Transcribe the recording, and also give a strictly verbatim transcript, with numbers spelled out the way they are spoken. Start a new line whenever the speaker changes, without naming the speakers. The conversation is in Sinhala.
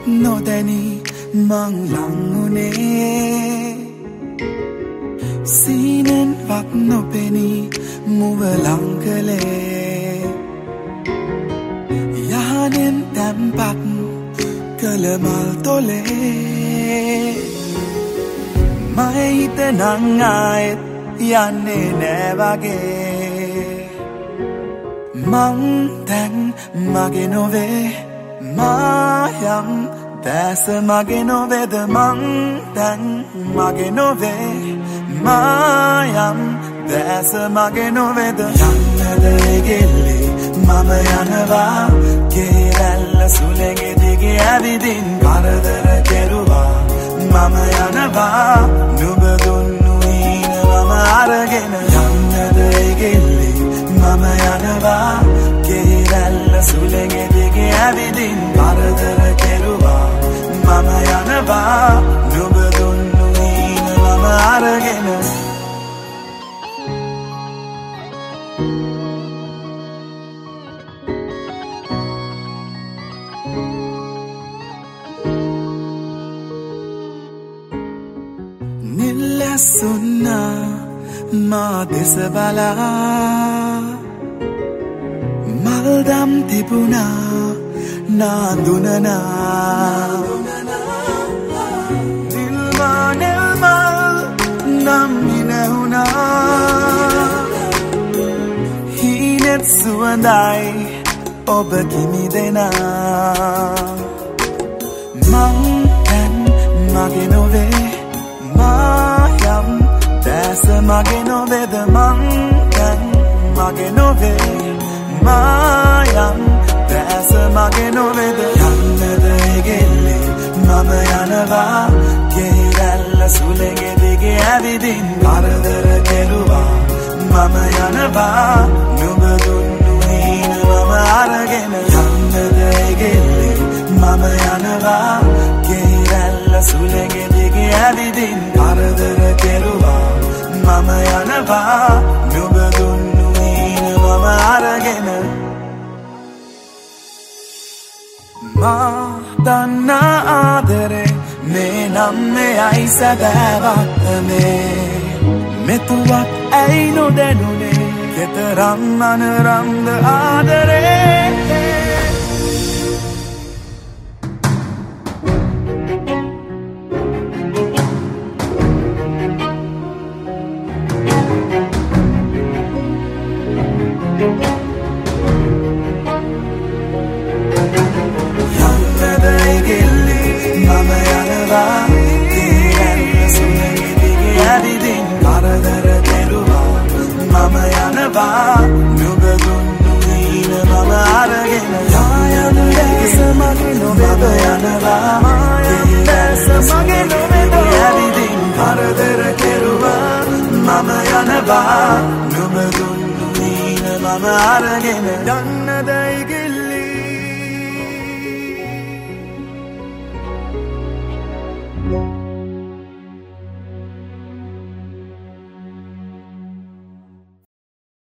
නොදැනී මං ලංවුනේ සීනෙන්වත් නොපෙනී මුව ලංකලේ යහනෙන් තැන්පත් කළ මල් තොලේ මගේ හිත නං ආයෙත් යන්නේ නෑ වගේ මං දැන් මගේ නොවේ මායම් දැස මගේ නොවේද මං දැන් මගේ නොවේ මායම් දැස මගේ නොවේද යන්නද ගෙල්ලේ මම යනවා කේරැල්ල සුළඟ දිගේ ඇවිදින් කරදර කෙරුවා මම යනවා නුඹ දුන්නු ඊන මම අරගෙන යන්නද ගෙල්ලේ මම යනවා කේරැල්ල සුළඟ දිගේ ඇවිදින් කරදර කෙරුවා මම යනවා නුඹ දුන්නු ඊන මම අරගෙන නිල්ලසුන්නා මා දෙස බලා මල්දම් තිබුණා නාඳුනනා දිල්මා නෙල්මල් නම් හිනහුණා හීනෙත් සුවඳයි ඔබ කිමි දෙනා මං දැන් මගේ නොවේ මායම් දැස මගේ නොවේද මං දැන් මගේ නොවේ මායම් දැස මගේ නොවේද යන්නද ගෙල්ලේ මම යනවා කේරැල්ල සුළඟ දිගේ ඇවිදින් කරදර කෙරුවා මම යනවා නුඹ දුන්නු ඊන මම අරගෙන යන්නද ගෙල්ලේ මම යනවා කේරැල්ල සුළඟ දිගේ ඇවිදින් කරදර කෙරුවා මම යනවා නුඹ දුන්නු ඊන මම අරගෙන මා දන්නා ආදරේ මේ නම් මෙයයි සැබෑවක්මේ මෙතුවක් ඇයි නොදැනුනේ කෙතරම් අනරම්ද ආදරේ නුඹ දුන්නු ඊන මම අරගෙන මායම් දැස මගේ නොවේද යනවා මායම් දැස මගේ නොවේද ඇවිදින් කරදර කෙරුවා මම යනවා නුඹ දුන්නු ඊන මම අරගෙන යන්නද